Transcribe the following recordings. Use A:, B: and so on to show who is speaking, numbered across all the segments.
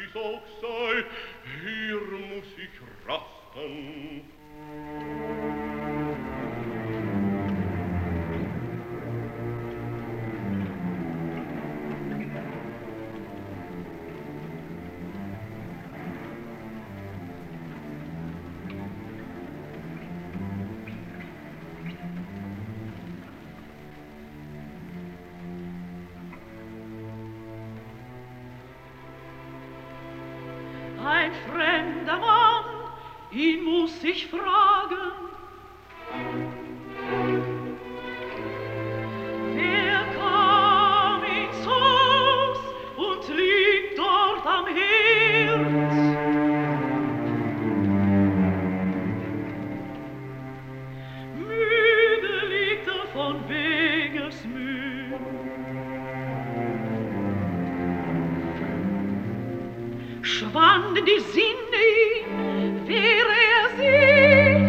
A: dies auch sei, hier muss ich rasten.
B: Ein fremder Mann, ihn muss ich fragen. Wer kam ins Haus und liegt dort am Herd? Müde liegt er von Wegesmüh. Schwanden die Sinne ihm, wäre er sich.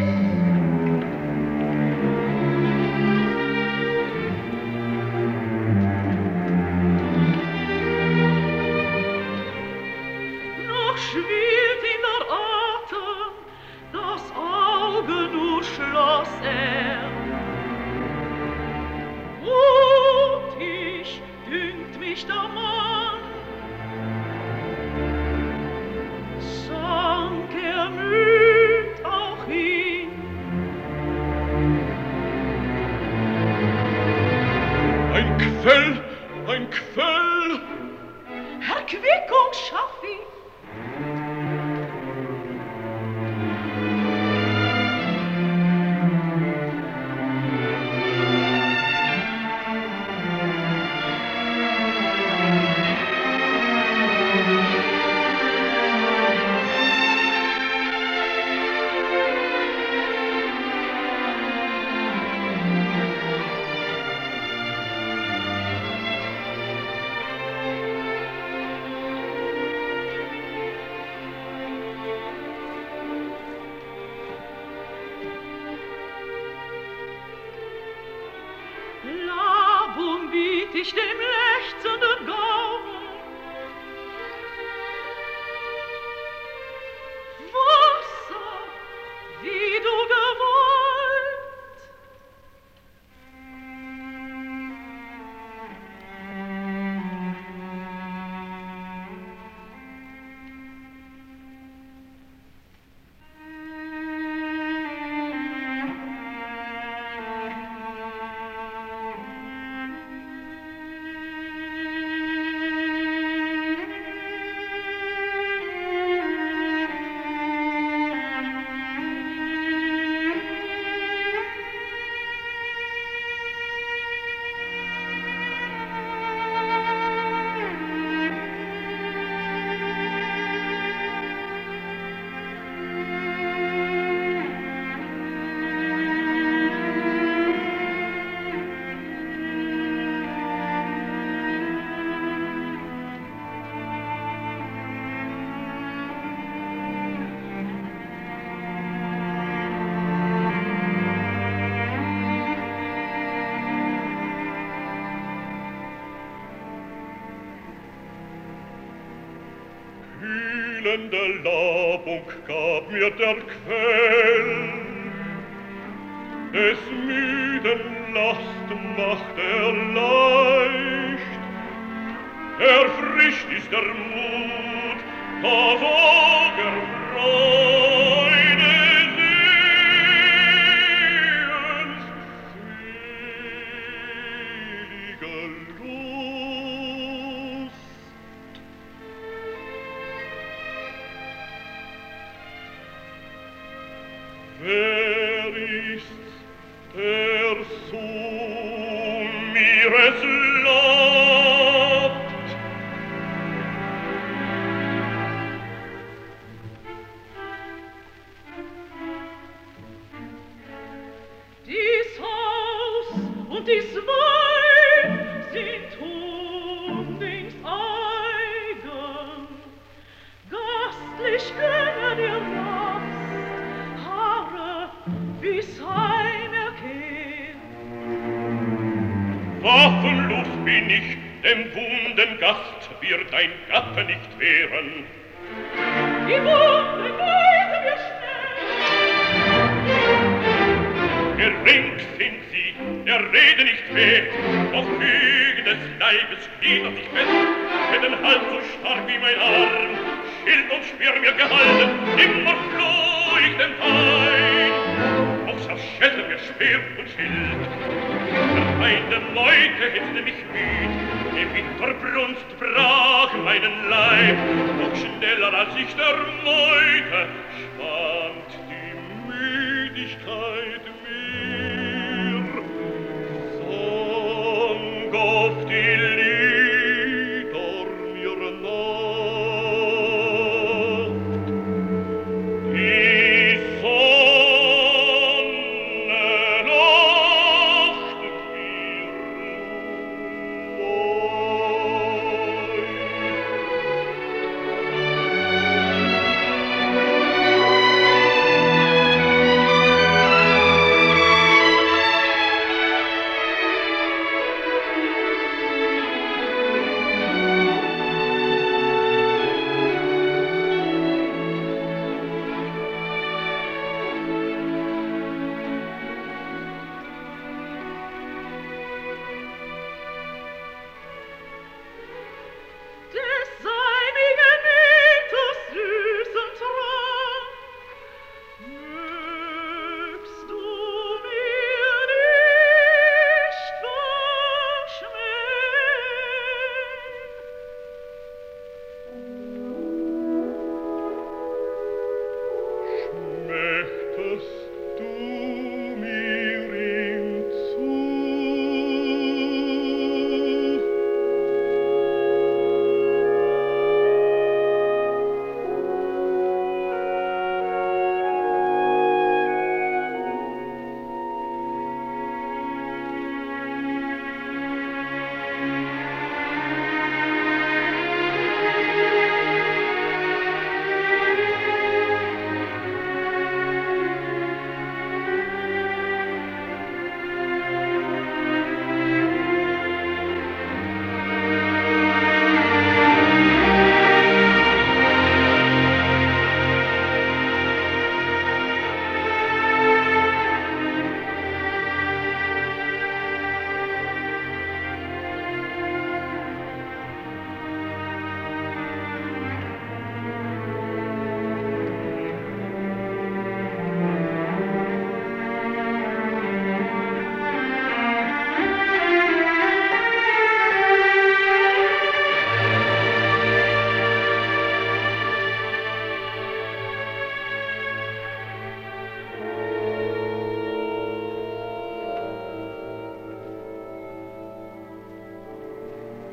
B: Noch schwillt ihm der Atem, das Auge nur schloss er. Mutig dünkt mich der Mann, sank er müd auch hin.
A: Ein Quell, ein Quell!
B: Erquickung schaff ich. Labung biet ich dem lechzenden Gaumen. Wasser, wie du gewollt.
A: Kühlende Labung gab mir der Quell, des müden Last macht er leicht, erfrischt ist der Mut, das Auge Freude sehens, selige Lust. Wer ist's, der zu mir es lobt?
B: Dies Haus und dies Weib sind undings eigen. Gastlich gönne dir Rast, harre, bis heim er kehrt.
A: Waffenlos bin ich, dem wunden Gast wird ein Gatte nicht wehren.
B: Die Wunde weisen wir schnell.
A: Gering sind sie, der Rede nicht weh, doch Füge des Leibes gliedert sich fest, mit den Hals so stark wie mein Arm, Schild und Speer mir gehalten, immer floh ich den Feind. Doch zerschellte mir Speer und Schild, der Feinde Meute hetzte mich müd, die Winterbrunst brach meinen Leib, doch schneller als ich der Meute schwand die Müdigkeit